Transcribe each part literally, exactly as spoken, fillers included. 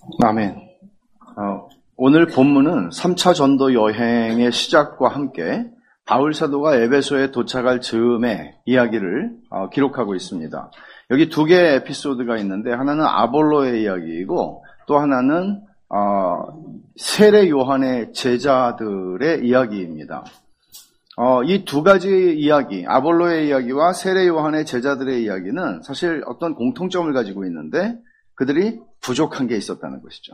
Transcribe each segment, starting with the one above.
아멘. 어, 오늘 본문은 삼 차 전도 여행의 시작과 함께 바울 사도가 에베소에 도착할 즈음의 이야기를 어, 기록하고 있습니다. 여기 두 개의 에피소드가 있는데 하나는 아볼로의 이야기이고 또 하나는 어, 세례 요한의 제자들의 이야기입니다. 어, 이 두 가지 이야기, 아볼로의 이야기와 세례 요한의 제자들의 이야기는 사실 어떤 공통점을 가지고 있는데 그들이 부족한 게 있었다는 것이죠.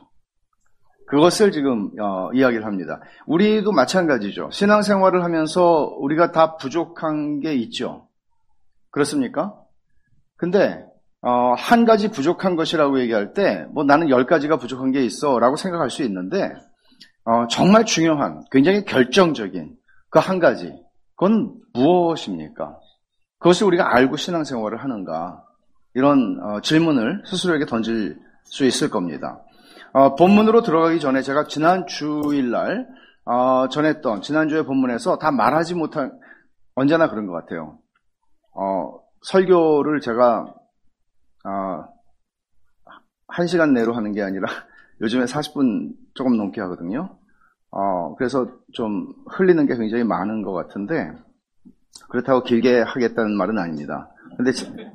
그것을 지금 어, 이야기를 합니다. 우리도 마찬가지죠. 신앙생활을 하면서 우리가 다 부족한 게 있죠. 그렇습니까? 근데 어, 한 가지 부족한 것이라고 얘기할 때 뭐 나는 열 가지가 부족한 게 있어 라고 생각할 수 있는데 어, 정말 중요한 굉장히 결정적인 그 한 가지, 그건 무엇입니까? 그것을 우리가 알고 신앙생활을 하는가, 이런 어, 질문을 스스로에게 던질 수 있을 겁니다. 어, 본문으로 들어가기 전에 제가 지난 주일날 어, 전했던 지난주의 본문에서 다 말하지 못한, 언제나 그런 것 같아요. 어, 설교를 제가 어, 한 시간 내로 하는 게 아니라 요즘에 사십 분 조금 넘게 하거든요. 어, 그래서 좀 흘리는 게 굉장히 많은 것 같은데, 그렇다고 길게 하겠다는 말은 아닙니다. 근데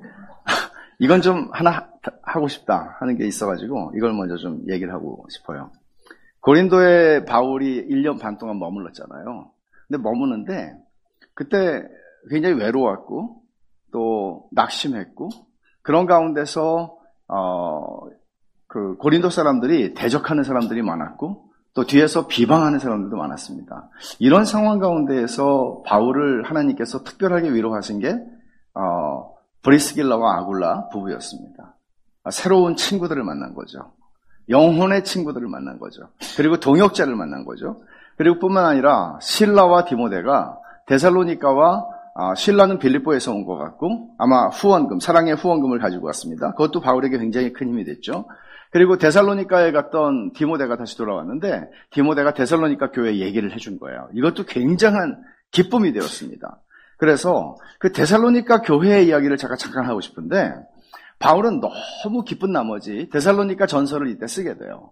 이건 좀 하나 하고 싶다 하는 게 있어가지고 이걸 먼저 좀 얘기를 하고 싶어요. 고린도에 바울이 일 년 반 동안 머물렀잖아요. 근데 머무는데 그때 굉장히 외로웠고 또 낙심했고 그런 가운데서 어, 그 고린도 사람들이 대적하는 사람들이 많았고 또 뒤에서 비방하는 사람들도 많았습니다. 이런 상황 가운데에서 바울을 하나님께서 특별하게 위로하신 게 어, 브리스길라와 아굴라 부부였습니다. 새로운 친구들을 만난 거죠. 영혼의 친구들을 만난 거죠. 그리고 동역자를 만난 거죠. 그리고 뿐만 아니라 실라와 디모데가 데살로니가와 아, 실라는 빌립보에서 온 것 같고 아마 후원금, 사랑의 후원금을 가지고 왔습니다. 그것도 바울에게 굉장히 큰 힘이 됐죠. 그리고 데살로니가에 갔던 디모데가 다시 돌아왔는데 디모데가 데살로니가 교회에 얘기를 해준 거예요. 이것도 굉장한 기쁨이 되었습니다. 그래서 그 데살로니가 교회의 이야기를 제가 잠깐 하고 싶은데 바울은 너무 기쁜 나머지 데살로니가 전서를 이때 쓰게 돼요.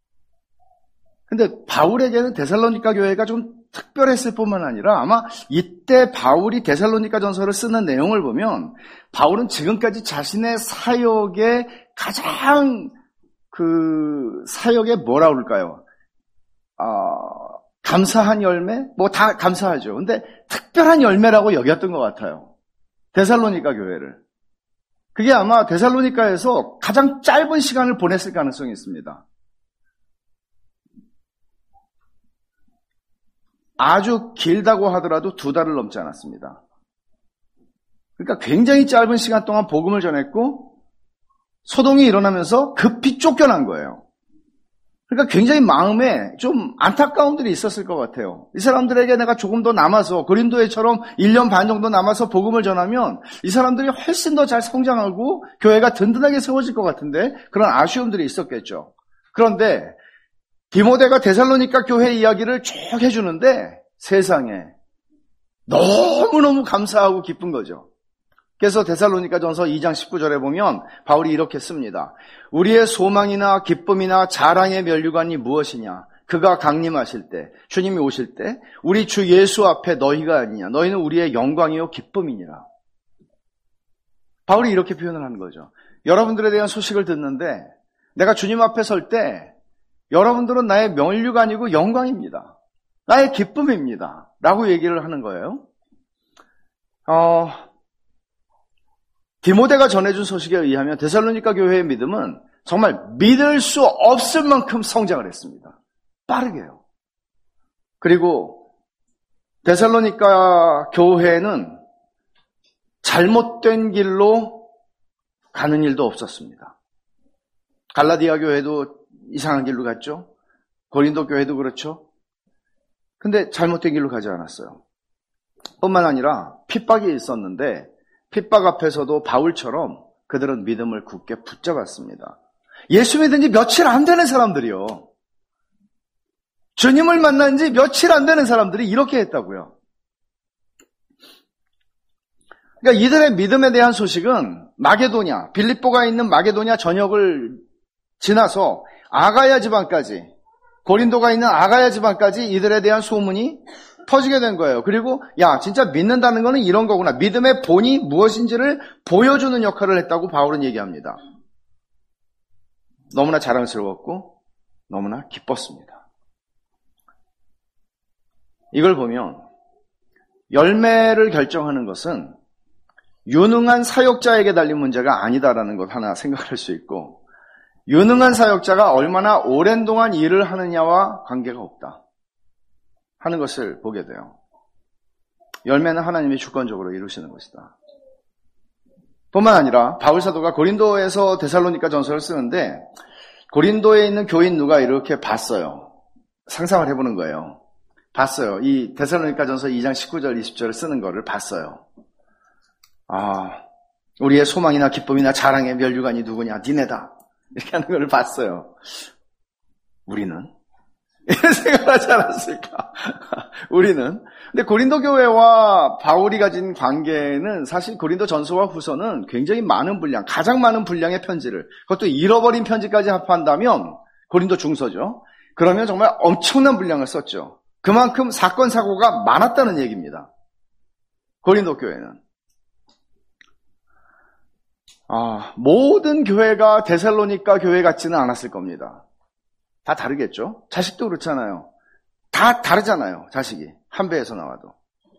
근데 바울에게는 데살로니가 교회가 좀 특별했을 뿐만 아니라 아마 이때 바울이 데살로니가 전서를 쓰는 내용을 보면 바울은 지금까지 자신의 사역의 가장 그 사역에 뭐라 그럴까요? 아, 감사한 열매? 뭐 다 감사하죠. 근데 특별한 열매라고 여겼던 것 같아요. 데살로니가 교회를. 그게 아마 데살로니가에서 가장 짧은 시간을 보냈을 가능성이 있습니다. 아주 길다고 하더라도 두 달을 넘지 않았습니다. 그러니까 굉장히 짧은 시간 동안 복음을 전했고 소동이 일어나면서 급히 쫓겨난 거예요. 그러니까 굉장히 마음에 좀 안타까운 일이 있었을 것 같아요. 이 사람들에게 내가 조금 더 남아서 고린도에처럼 일 년 반 정도 남아서 복음을 전하면 이 사람들이 훨씬 더 잘 성장하고 교회가 든든하게 세워질 것 같은데 그런 아쉬움들이 있었겠죠. 그런데 디모데가 데살로니가 교회 이야기를 쭉 해주는데 세상에 너무너무 감사하고 기쁜 거죠. 그래서 데살로니가 전서 이 장 십구 절에 보면 바울이 이렇게 씁니다. 우리의 소망이나 기쁨이나 자랑의 면류관이 무엇이냐? 그가 강림하실 때, 주님이 오실 때 우리 주 예수 앞에 너희가 아니냐? 너희는 우리의 영광이요 기쁨이니라. 바울이 이렇게 표현을 하는 거죠. 여러분들에 대한 소식을 듣는데 내가 주님 앞에 설 때 여러분들은 나의 면류관이고 영광입니다. 나의 기쁨입니다. 라고 얘기를 하는 거예요. 어... 디모데가 전해준 소식에 의하면 데살로니가 교회의 믿음은 정말 믿을 수 없을 만큼 성장을 했습니다. 빠르게요. 그리고 데살로니가 교회는 잘못된 길로 가는 일도 없었습니다. 갈라디아 교회도 이상한 길로 갔죠. 고린도 교회도 그렇죠. 근데 잘못된 길로 가지 않았어요. 뿐만 아니라 핍박이 있었는데 핍박 앞에서도 바울처럼 그들은 믿음을 굳게 붙잡았습니다. 예수 믿은 지 며칠 안 되는 사람들이요. 주님을 만난 지 며칠 안 되는 사람들이 이렇게 했다고요. 그러니까 이들의 믿음에 대한 소식은 마게도냐, 빌립보가 있는 마게도냐 전역을 지나서 아가야 지방까지, 고린도가 있는 아가야 지방까지 이들에 대한 소문이 터지게 된 거예요. 그리고 야, 진짜 믿는다는 거는 이런 거구나. 믿음의 본이 무엇인지를 보여주는 역할을 했다고 바울은 얘기합니다. 너무나 자랑스러웠고 너무나 기뻤습니다. 이걸 보면 열매를 결정하는 것은 유능한 사역자에게 달린 문제가 아니다라는 것 하나 생각할 수 있고, 유능한 사역자가 얼마나 오랜 동안 일을 하느냐와 관계가 없다 하는 것을 보게 돼요. 열매는 하나님이 주권적으로 이루시는 것이다. 뿐만 아니라 바울 사도가 고린도에서 데살로니가 전서를 쓰는데, 고린도에 있는 교인 누가 이렇게 봤어요. 상상을 해보는 거예요. 봤어요. 이 데살로니가 전서 이 장 십구 절 이십 절을 쓰는 거를 봤어요. 아, 우리의 소망이나 기쁨이나 자랑의 면류관이 누구냐? 니네다. 이렇게 하는 걸 봤어요. 우리는? 이런 생각을 하지 않았을까? 우리는? 근데 고린도 교회와 바울이 가진 관계는 사실 고린도 전서와 후서는 굉장히 많은 분량, 가장 많은 분량의 편지를, 그것도 잃어버린 편지까지 합한다면 고린도 중서죠. 그러면 정말 엄청난 분량을 썼죠. 그만큼 사건, 사고가 많았다는 얘기입니다. 고린도 교회는. 아, 모든 교회가 데살로니가 교회 같지는 않았을 겁니다. 다 다르겠죠? 자식도 그렇잖아요. 다 다르잖아요, 자식이. 한 배에서 나와도.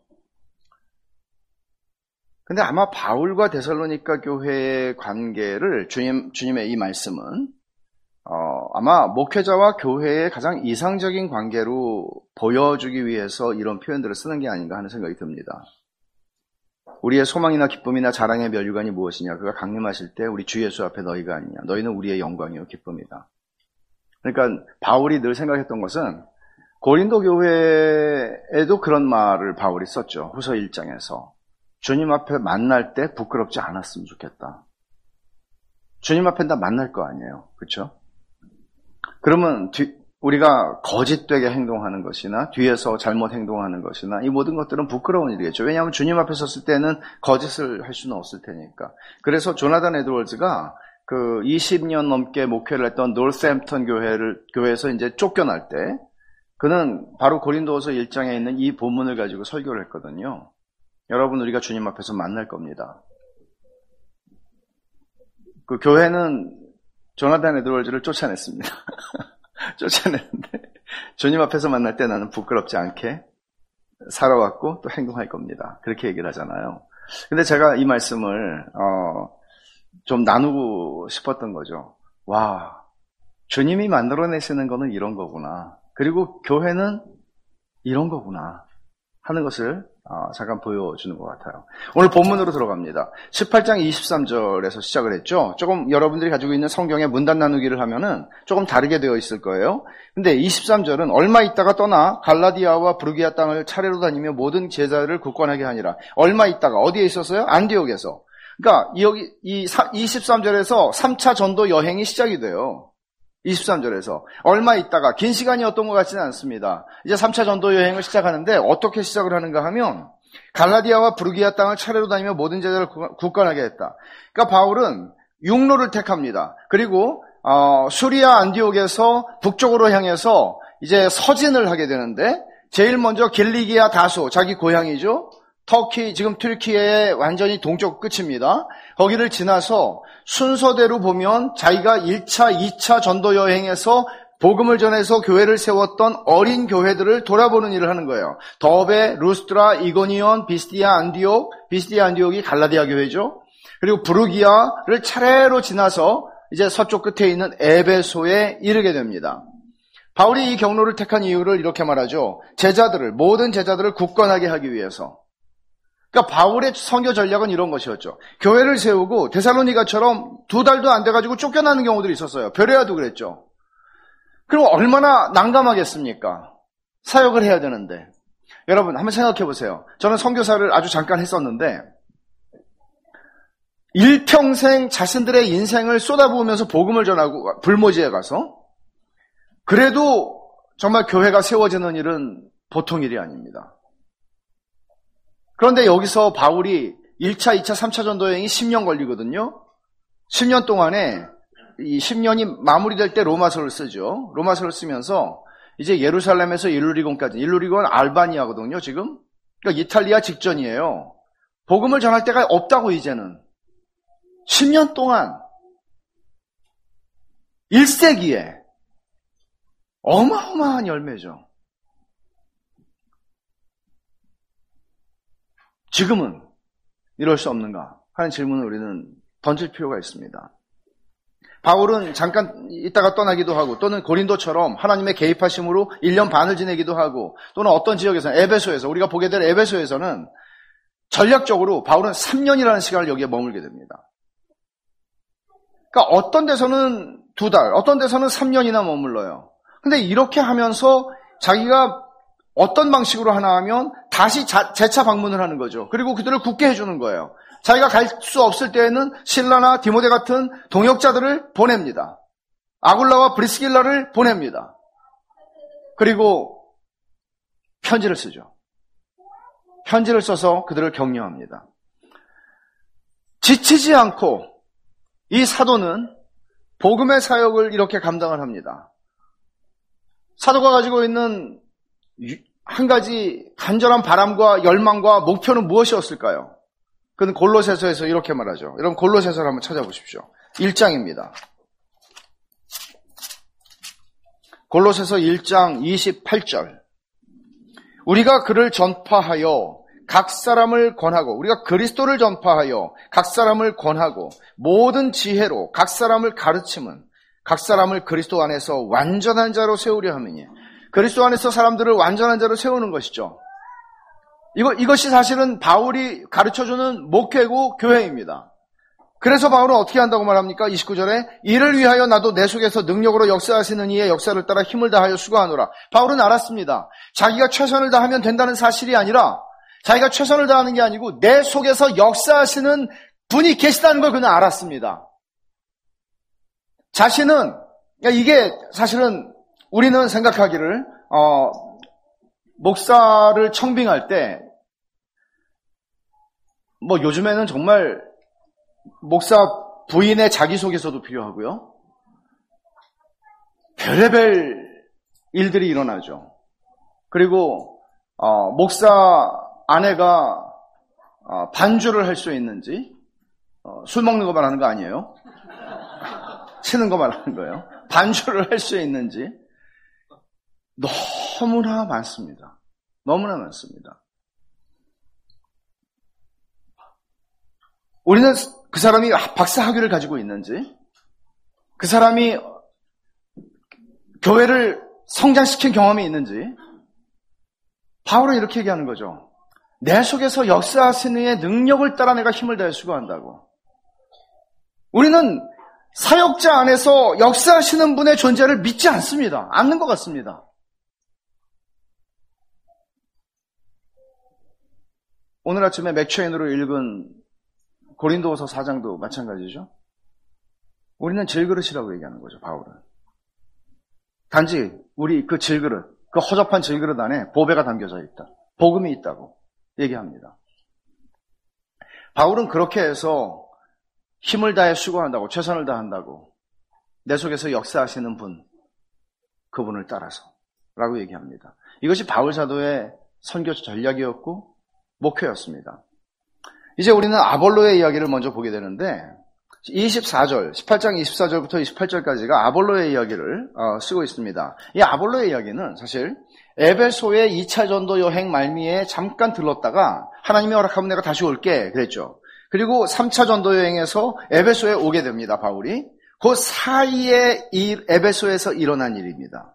근데 아마 바울과 데살로니가 교회의 관계를 주님, 주님의 이 말씀은 어, 아마 목회자와 교회의 가장 이상적인 관계로 보여주기 위해서 이런 표현들을 쓰는 게 아닌가 하는 생각이 듭니다. 우리의 소망이나 기쁨이나 자랑의 면류관이 무엇이냐? 그가 강림하실 때 우리 주 예수 앞에 너희가 아니냐? 너희는 우리의 영광이요 기쁨이다. 그러니까 바울이 늘 생각했던 것은 고린도 교회에도 그런 말을 바울이 썼죠. 후서 일 장에서. 주님 앞에 만날 때 부끄럽지 않았으면 좋겠다. 주님 앞에 다 만날 거 아니에요. 그렇죠? 그러면 뒤, 우리가 거짓되게 행동하는 것이나 뒤에서 잘못 행동하는 것이나 이 모든 것들은 부끄러운 일이겠죠. 왜냐하면 주님 앞에 섰을 때는 거짓을 할 수는 없을 테니까. 그래서 조나단 에드워즈가 그 이십 년 넘게 목회를 했던 노스햄프턴 교회를, 교회에서 이제 쫓겨날 때 그는 바로 고린도후서 일 장에 있는 이 본문을 가지고 설교를 했거든요. 여러분, 우리가 주님 앞에서 만날 겁니다. 그 교회는 조나단 에드워즈를 쫓아냈습니다. 쫓아냈는데 주님 앞에서 만날 때 나는 부끄럽지 않게 살아왔고 또 행동할 겁니다. 그렇게 얘기를 하잖아요. 근데 제가 이 말씀을 어, 좀 나누고 싶었던 거죠. 와, 주님이 만들어내시는 거는 이런 거구나. 그리고 교회는 이런 거구나 하는 것을 어, 잠깐 보여주는 것 같아요. 오늘 본문으로 들어갑니다. 십팔 장 이십삼 절에서 시작을 했죠. 조금 여러분들이 가지고 있는 성경의 문단 나누기를 하면은 조금 다르게 되어 있을 거예요. 근데 이십삼 절은 얼마 있다가 떠나 갈라디아와 브루기아 땅을 차례로 다니며 모든 제자를 굳건하게 하니라. 얼마 있다가 어디에 있었어요? 안디옥에서. 그러니까 여기 이 이십삼 절에서 삼 차 전도 여행이 시작이 돼요. 이십삼 절에서 얼마 있다가, 긴 시간이었던 것 같지는 않습니다. 이제 삼 차 전도 여행을 시작하는데 어떻게 시작을 하는가 하면 갈라디아와 브루기아 땅을 차례로 다니며 모든 제자를 굳건하게 했다. 그러니까 바울은 육로를 택합니다. 그리고 어, 수리아 안디옥에서 북쪽으로 향해서 이제 서진을 하게 되는데, 제일 먼저 길리기아 다소, 자기 고향이죠. 터키, 지금 튀르키예의 완전히 동쪽 끝입니다. 거기를 지나서 순서대로 보면 자기가 일 차, 이 차 전도 여행에서 복음을 전해서 교회를 세웠던 어린 교회들을 돌아보는 일을 하는 거예요. 더베, 루스트라, 이고니온, 비스디아, 안디옥, 비스디아, 안디옥이 갈라디아 교회죠. 그리고 브루기아를 차례로 지나서 이제 서쪽 끝에 있는 에베소에 이르게 됩니다. 바울이 이 경로를 택한 이유를 이렇게 말하죠. 제자들을, 모든 제자들을 굳건하게 하기 위해서. 그러니까 바울의 선교 전략은 이런 것이었죠. 교회를 세우고 데살로니가처럼 두 달도 안 돼가지고 쫓겨나는 경우들이 있었어요. 베레아도 그랬죠. 그럼 얼마나 난감하겠습니까? 사역을 해야 되는데. 여러분 한번 생각해 보세요. 저는 선교사를 아주 잠깐 했었는데 일평생 자신들의 인생을 쏟아부으면서 복음을 전하고 불모지에 가서, 그래도 정말 교회가 세워지는 일은 보통 일이 아닙니다. 그런데 여기서 바울이 일 차, 이 차, 삼 차 전도 여행이 십 년 걸리거든요. 십 년 동안에 이 십 년이 마무리될 때 로마서를 쓰죠. 로마서를 쓰면서 이제 예루살렘에서 일루리곤까지, 일루리곤은 알바니아거든요, 지금. 그러니까 이탈리아 직전이에요. 복음을 전할 데가 없다고, 이제는. 십 년 동안, 일 세기에 어마어마한 열매죠. 지금은 이럴 수 없는가 하는 질문을 우리는 던질 필요가 있습니다. 바울은 잠깐 있다가 떠나기도 하고, 또는 고린도처럼 하나님의 개입하심으로 일 년 반을 지내기도 하고, 또는 어떤 지역에서는 에베소에서, 우리가 보게 될 에베소에서는 전략적으로 바울은 삼 년이라는 시간을 여기에 머물게 됩니다. 그러니까 어떤 데서는 두 달, 어떤 데서는 삼 년이나 머물러요. 근데 이렇게 하면서 자기가 어떤 방식으로 하나 하면 다시 자, 재차 방문을 하는 거죠. 그리고 그들을 굳게 해주는 거예요. 자기가 갈 수 없을 때에는 실라나 디모데 같은 동역자들을 보냅니다. 아굴라와 브리스길라를 보냅니다. 그리고 편지를 쓰죠. 편지를 써서 그들을 격려합니다. 지치지 않고 이 사도는 복음의 사역을 이렇게 감당을 합니다. 사도가 가지고 있는 한 가지 간절한 바람과 열망과 목표는 무엇이었을까요? 그는 골로새서에서 이렇게 말하죠. 여러분 골로새서를 한번 찾아보십시오. 일 장입니다. 골로새서 일 장 이십팔 절. 우리가 그를 전파하여 각 사람을 권하고, 우리가 그리스도를 전파하여 각 사람을 권하고 모든 지혜로 각 사람을 가르침은 각 사람을 그리스도 안에서 완전한 자로 세우려 함이니. 그리스도 안에서 사람들을 완전한 자로 세우는 것이죠. 이거, 이것이 사실은 바울이 가르쳐주는 목회고 교회입니다. 그래서 바울은 어떻게 한다고 말합니까? 이십구 절에 이를 위하여 나도 내 속에서 능력으로 역사하시는 이의 역사를 따라 힘을 다하여 수고하노라. 바울은 알았습니다. 자기가 최선을 다하면 된다는 사실이 아니라, 자기가 최선을 다하는 게 아니고 내 속에서 역사하시는 분이 계시다는 걸 그는 알았습니다. 자신은, 이게 사실은 우리는 생각하기를 어, 목사를 청빙할 때 뭐 요즘에는 정말 목사 부인의 자기소개서도 필요하고요. 별의별 일들이 일어나죠. 그리고 어, 목사 아내가 어, 반주를 할 수 있는지, 어, 술 먹는 거 말하는 거 아니에요? 치는 거 말하는 거예요. 반주를 할 수 있는지 너무나 많습니다. 너무나 많습니다. 우리는 그 사람이 박사 학위를 가지고 있는지, 그 사람이 교회를 성장시킨 경험이 있는지, 바울은 이렇게 얘기하는 거죠. 내 속에서 역사하시는 이의 능력을 따라 내가 힘을 다해 수고한다고. 우리는 사역자 안에서 역사하시는 분의 존재를 믿지 않습니다. 않는 것 같습니다. 오늘 아침에 맥체인으로 읽은 고린도후서 사 장도 마찬가지죠. 우리는 질그릇이라고 얘기하는 거죠, 바울은. 단지 우리 그 질그릇, 그 허접한 질그릇 안에 보배가 담겨져 있다. 복음이 있다고 얘기합니다. 바울은 그렇게 해서 힘을 다해 수고한다고, 최선을 다한다고, 내 속에서 역사하시는 분, 그분을 따라서 라고 얘기합니다. 이것이 바울 사도의 선교 전략이었고 목표였습니다. 이제 우리는 아볼로의 이야기를 먼저 보게 되는데, 이십사 절, 십팔 장 이십사 절부터 이십팔 절까지가 아볼로의 이야기를 어, 쓰고 있습니다. 이 아볼로의 이야기는 사실 에베소의 이 차 전도 여행 말미에 잠깐 들렀다가 하나님이 허락하면 내가 다시 올게 그랬죠. 그리고 삼 차 전도 여행에서 에베소에 오게 됩니다, 바울이. 그 사이에 이 에베소에서 일어난 일입니다.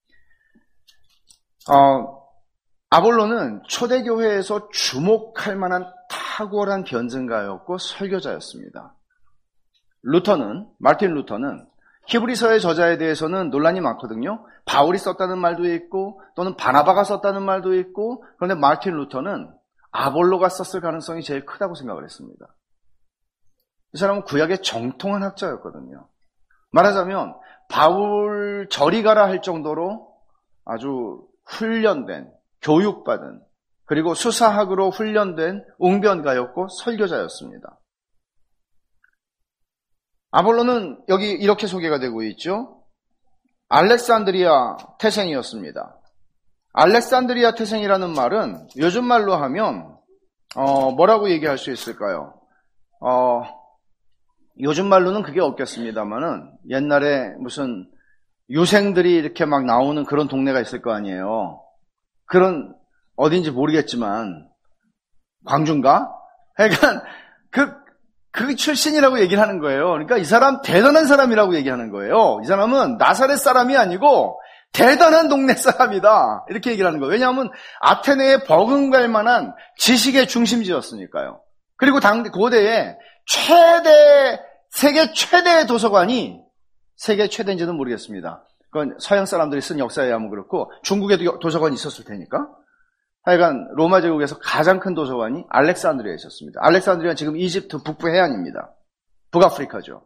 어, 아볼로는 초대교회에서 주목할 만한 탁월한 변증가였고 설교자였습니다. 루터는, 마르틴 루터는 히브리서의 저자에 대해서는 논란이 많거든요. 바울이 썼다는 말도 있고 또는 바나바가 썼다는 말도 있고, 그런데 마르틴 루터는 아볼로가 썼을 가능성이 제일 크다고 생각을 했습니다. 이 사람은 구약의 정통한 학자였거든요. 말하자면 바울 저리 가라 할 정도로 아주 훈련된, 교육받은, 그리고 수사학으로 훈련된 웅변가였고 설교자였습니다. 아볼로는 여기 이렇게 소개가 되고 있죠. 알렉산드리아 태생이었습니다. 알렉산드리아 태생이라는 말은 요즘 말로 하면 어, 뭐라고 얘기할 수 있을까요? 어, 요즘 말로는 그게 없겠습니다만은 옛날에 무슨 유생들이 이렇게 막 나오는 그런 동네가 있을 거 아니에요. 그런 어딘지 모르겠지만 광주인가? 그러니까 그, 그 출신이라고 얘기를 하는 거예요. 그러니까 이 사람 대단한 사람이라고 얘기하는 거예요. 이 사람은 나사렛 사람이 아니고 대단한 동네 사람이다. 이렇게 얘기를 하는 거예요. 왜냐하면 아테네에 버금갈 만한 지식의 중심지였으니까요. 그리고 당 고대에 최대, 세계 최대의 도서관이 세계 최대인지는 모르겠습니다. 그건 서양 사람들이 쓴 역사에 의하면 그렇고 중국에도 도서관이 있었을 테니까. 하여간 로마 제국에서 가장 큰 도서관이 알렉산드리아에 있었습니다. 알렉산드리아는 지금 이집트 북부 해안입니다. 북아프리카죠.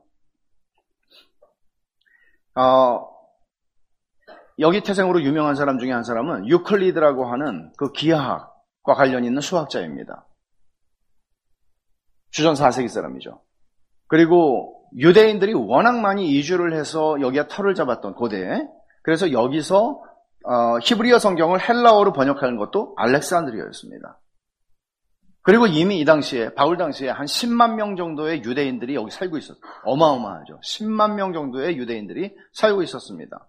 어, 여기 태생으로 유명한 사람 중에 한 사람은 유클리드라고 하는 그 기하학과 관련 있는 수학자입니다. 주전 사 세기 사람이죠. 그리고 유대인들이 워낙 많이 이주를 해서 여기에 터를 잡았던 고대에, 그래서 여기서 어, 히브리어 성경을 헬라어로 번역하는 것도 알렉산드리아였습니다. 그리고 이미 이 당시에, 바울 당시에 한 십만 명 정도의 유대인들이 여기 살고 있었어요. 어마어마하죠. 십만 명 정도의 유대인들이 살고 있었습니다.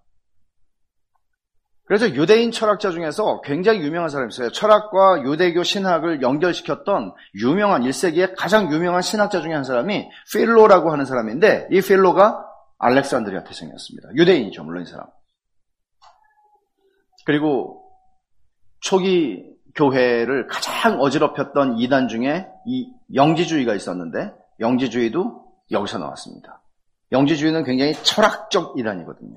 그래서 유대인 철학자 중에서 굉장히 유명한 사람이 있어요. 철학과 유대교 신학을 연결시켰던 유명한 일 세기의 가장 유명한 신학자 중에 한 사람이 필로라고 하는 사람인데, 이 필로가 알렉산드리아 태생이었습니다. 유대인이죠, 물론 이 사람. 그리고 초기 교회를 가장 어지럽혔던 이단 중에 이 영지주의가 있었는데, 영지주의도 여기서 나왔습니다. 영지주의는 굉장히 철학적 이단이거든요.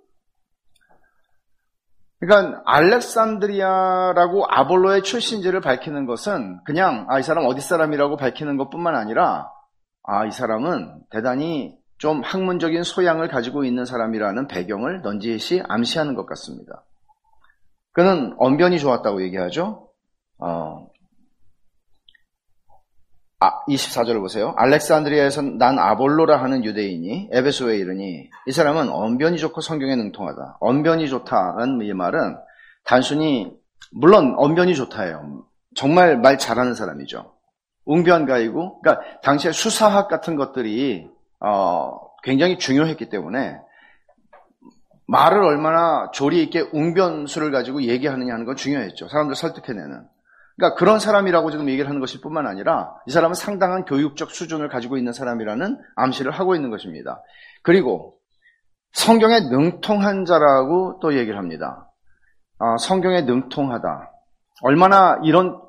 그러니까 알렉산드리아라고 아볼로의 출신지를 밝히는 것은 그냥 아, 이 사람 어디 사람이라고 밝히는 것뿐만 아니라 아, 이 사람은 대단히 좀 학문적인 소양을 가지고 있는 사람이라는 배경을 넌지시 암시하는 것 같습니다. 그는 언변이 좋았다고 얘기하죠. 어, 아, 이십사 절을 보세요. 알렉산드리아에서 난 아볼로라 하는 유대인이 에베소에 이르니, 이 사람은 언변이 좋고 성경에 능통하다. 언변이 좋다는 이 말은 단순히, 물론 언변이 좋다예요. 정말 말 잘하는 사람이죠. 웅변가이고, 그러니까 당시에 수사학 같은 것들이 어, 굉장히 중요했기 때문에 말을 얼마나 조리 있게 웅변수를 가지고 얘기하느냐 하는 건 중요했죠. 사람들 설득해내는. 그러니까 그런 사람이라고 지금 얘기를 하는 것일 뿐만 아니라 이 사람은 상당한 교육적 수준을 가지고 있는 사람이라는 암시를 하고 있는 것입니다. 그리고 성경에 능통한 자라고 또 얘기를 합니다. 아, 성경에 능통하다. 얼마나 이런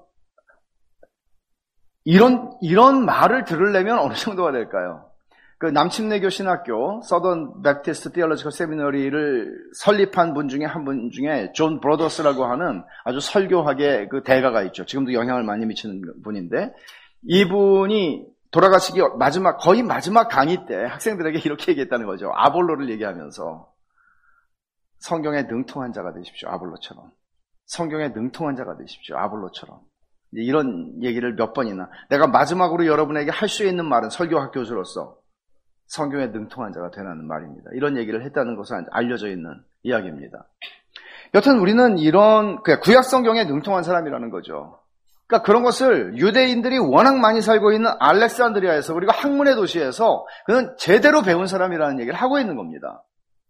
이런 이런 말을 들으려면 어느 정도가 될까요? 그 남침내교 신학교 서던 베프티스트 티올로지컬 세미너리를 설립한 분 중에 한 분 중에 존 브로더스라고 하는 아주 설교학의 그 대가가 있죠. 지금도 영향을 많이 미치는 분인데, 이분이 돌아가시기 마지막 거의 마지막 강의 때 학생들에게 이렇게 얘기했다는 거죠. 아볼로를 얘기하면서 성경에 능통한 자가 되십시오. 아볼로처럼. 성경에 능통한 자가 되십시오. 아볼로처럼. 이런 얘기를 몇 번이나, 내가 마지막으로 여러분에게 할 수 있는 말은 설교학 교수로서 성경에 능통한 자가 되라는 말입니다. 이런 얘기를 했다는 것은 알려져 있는 이야기입니다. 여튼 우리는 이런 구약 성경에 능통한 사람이라는 거죠. 그러니까 그런 것을 유대인들이 워낙 많이 살고 있는 알렉산드리아에서, 그리고 학문의 도시에서 그는 제대로 배운 사람이라는 얘기를 하고 있는 겁니다.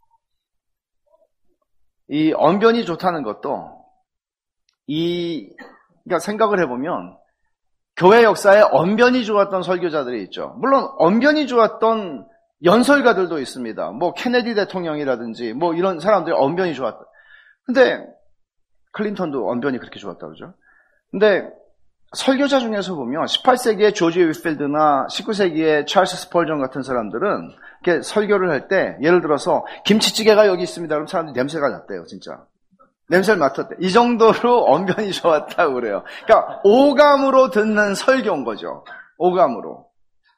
이 언변이 좋다는 것도, 이 그러니까 생각을 해보면 교회 역사에 언변이 좋았던 설교자들이 있죠. 물론 언변이 좋았던 연설가들도 있습니다. 뭐 케네디 대통령이라든지 뭐 이런 사람들이 언변이 좋았다. 근데 클린턴도 언변이 그렇게 좋았다고 그러죠. 근데 설교자 중에서 보면 십팔 세기의 조지 위필드나 십구 세기의 찰스 스펄전 같은 사람들은 이렇게 설교를 할 때, 예를 들어서 김치찌개가 여기 있습니다. 그럼 사람들이 냄새가 났대요, 진짜. 냄새를 맡았대. 이 정도로 언변이 좋았다고 그래요. 그러니까 오감으로 듣는 설교인 거죠. 오감으로.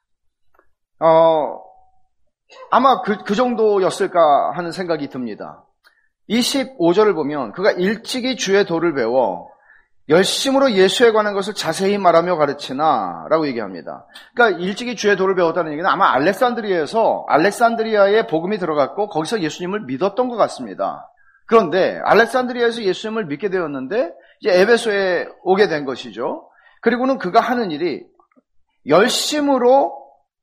어, 아마 그, 그 정도였을까 하는 생각이 듭니다. 이십오 절을 보면 그가 일찍이 주의 도를 배워 열심으로 예수에 관한 것을 자세히 말하며 가르치나 라고 얘기합니다. 그러니까 일찍이 주의 도를 배웠다는 얘기는 아마 알렉산드리아에서 알렉산드리아에 복음이 들어갔고 거기서 예수님을 믿었던 것 같습니다. 그런데 알렉산드리아에서 예수님을 믿게 되었는데 이제 에베소에 오게 된 것이죠. 그리고는 그가 하는 일이 열심으로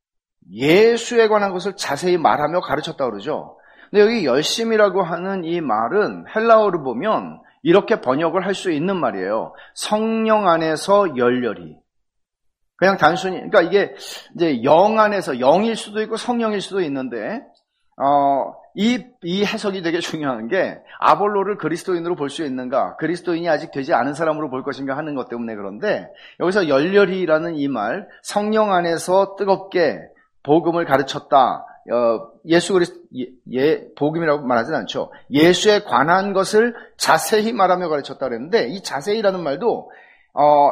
예수에 관한 것을 자세히 말하며 가르쳤다고 그러죠. 근데 여기 열심이라고 하는 이 말은 헬라어로 보면 이렇게 번역을 할 수 있는 말이에요. 성령 안에서 열렬히. 그냥 단순히, 그러니까 이게 이제 영 안에서 영일 수도 있고 성령일 수도 있는데, 어, 이, 이 해석이 되게 중요한 게 아볼로를 그리스도인으로 볼 수 있는가, 그리스도인이 아직 되지 않은 사람으로 볼 것인가 하는 것 때문에 그런데 여기서 열렬히라는 이 말, 성령 안에서 뜨겁게 복음을 가르쳤다. 어, 예수 그리스도, 예, 예, 복음이라고 말하진 않죠. 예수에 관한 것을 자세히 말하며 가르쳤다 그랬는데, 이 자세히라는 말도, 어,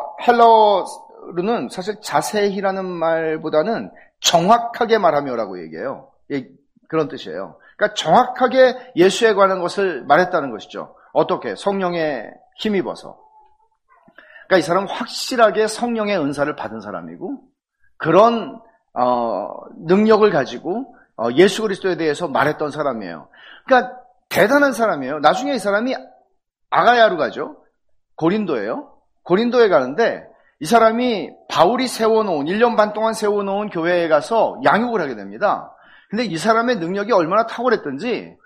헬라어로는 사실 자세히라는 말보다는 정확하게 말하며라고 얘기해요. 예, 그런 뜻이에요. 그러니까 정확하게 예수에 관한 것을 말했다는 것이죠. 어떻게? 성령에 힘입어서. 그러니까 이 사람은 확실하게 성령의 은사를 받은 사람이고, 그런, 어, 능력을 가지고, 어, 예수 그리스도에 대해서 말했던 사람이에요. 그러니까 대단한 사람이에요. 나중에 이 사람이 아가야로 가죠. 고린도예요. 고린도에 가는데 이 사람이 바울이 세워놓은 일 년 반 동안 세워놓은 교회에 가서 양육을 하게 됩니다. 근데 이 사람의 능력이 얼마나 탁월했던지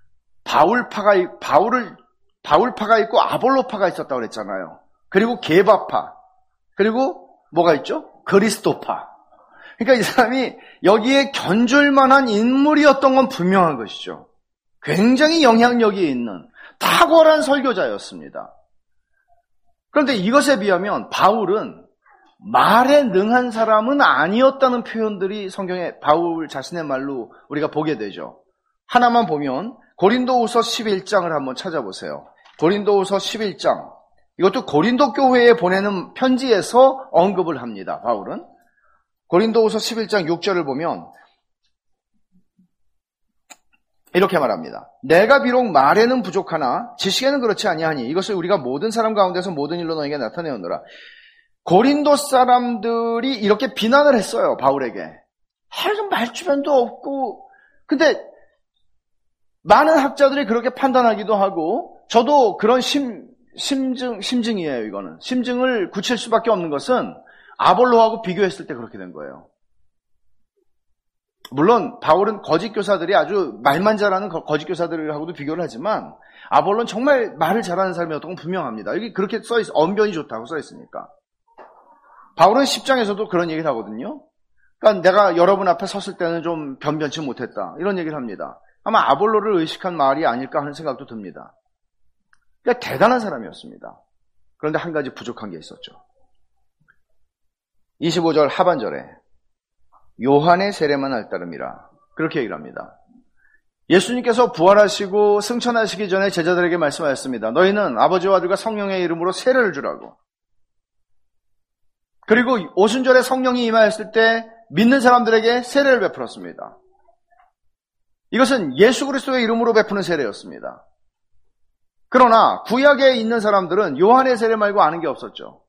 바울파가 바울을 바울파가 있고 아볼로파가 있었다고 그랬잖아요. 그리고 게바파, 그리고 뭐가 있죠? 그리스도파. 그러니까 이 사람이 여기에 견줄 만한 인물이었던 건 분명한 것이죠. 굉장히 영향력이 있는 탁월한 설교자였습니다. 그런데 이것에 비하면 바울은 말에 능한 사람은 아니었다는 표현들이 성경에 바울 자신의 말로 우리가 보게 되죠. 하나만 보면 고린도후서 십일 장을 한번 찾아보세요. 고린도후서 십일 장. 이것도 고린도 교회에 보내는 편지에서 언급을 합니다. 바울은. 고린도후서 십일 장 육 절을 보면 이렇게 말합니다. 내가 비록 말에는 부족하나 지식에는 그렇지 아니하니 이것을 우리가 모든 사람 가운데서 모든 일로 너에게 나타내오노라. 고린도 사람들이 이렇게 비난을 했어요. 바울에게. 하여튼 말주변도 없고. 근데 많은 학자들이 그렇게 판단하기도 하고 저도 그런 심, 심증, 심증이에요. 이거는. 심증을 굳힐 수밖에 없는 것은 아볼로하고 비교했을 때 그렇게 된 거예요. 물론 바울은 거짓 교사들이 아주 말만 잘하는 거짓 교사들하고도 비교를 하지만 아볼로는 정말 말을 잘하는 사람이었던 건 분명합니다. 여기 그렇게 써있어. 언변이 좋다고 써있으니까. 바울은 십 장에서도 그런 얘기를 하거든요. 그러니까 내가 여러분 앞에 섰을 때는 좀 변변치 못했다. 이런 얘기를 합니다. 아마 아볼로를 의식한 말이 아닐까 하는 생각도 듭니다. 그러니까 대단한 사람이었습니다. 그런데 한 가지 부족한 게 있었죠. 이십오 절 하반절에 요한의 세례만 할 따름이라 그렇게 얘기를 합니다. 예수님께서 부활하시고 승천하시기 전에 제자들에게 말씀하셨습니다. 너희는 아버지와 아들과 성령의 이름으로 세례를 주라고. 그리고 오순절에 성령이 임하였을 때 믿는 사람들에게 세례를 베풀었습니다. 이것은 예수 그리스도의 이름으로 베푸는 세례였습니다. 그러나 구약에 있는 사람들은 요한의 세례 말고 아는 게 없었죠.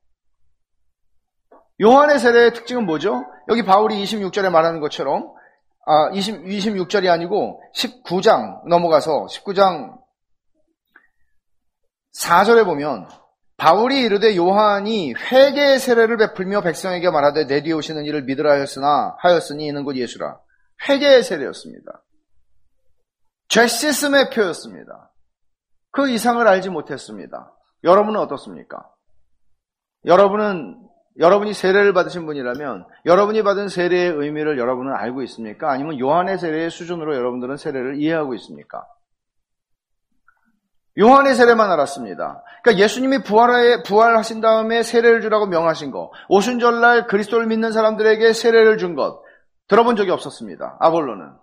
요한의 세례의 특징은 뭐죠? 여기 바울이 이십육 절에 말하는 것처럼 아, 이십, 이십육 절이 아니고 십구 장 넘어가서 십구 장 사 절에 보면 바울이 이르되 요한이 회개의 세례를 베풀며 백성에게 말하되 내 뒤에 오시는 이를 믿으라 하였으나 하였으니 이는 곧 예수라. 회개의 세례였습니다. 죄 씻음의 표였습니다. 그 이상을 알지 못했습니다. 여러분은 어떻습니까? 여러분은 여러분이 세례를 받으신 분이라면 여러분이 받은 세례의 의미를 여러분은 알고 있습니까? 아니면 요한의 세례의 수준으로 여러분들은 세례를 이해하고 있습니까? 요한의 세례만 알았습니다. 그러니까 예수님이 부활에, 부활하신 다음에 세례를 주라고 명하신 것, 오순절날 그리스도를 믿는 사람들에게 세례를 준 것 들어본 적이 없었습니다. 아볼로는.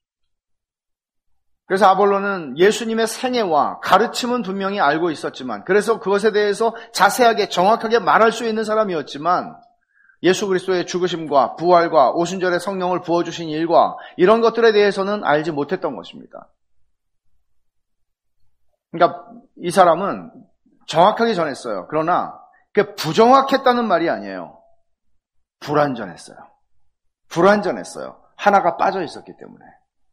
그래서 아볼로는 예수님의 생애와 가르침은 분명히 알고 있었지만 그래서 그것에 대해서 자세하게 정확하게 말할 수 있는 사람이었지만 예수 그리스도의 죽으심과 부활과 오순절에 성령을 부어주신 일과 이런 것들에 대해서는 알지 못했던 것입니다. 그러니까 이 사람은 정확하게 전했어요. 그러나 그게 부정확했다는 말이 아니에요. 불완전했어요. 불완전했어요. 하나가 빠져 있었기 때문에.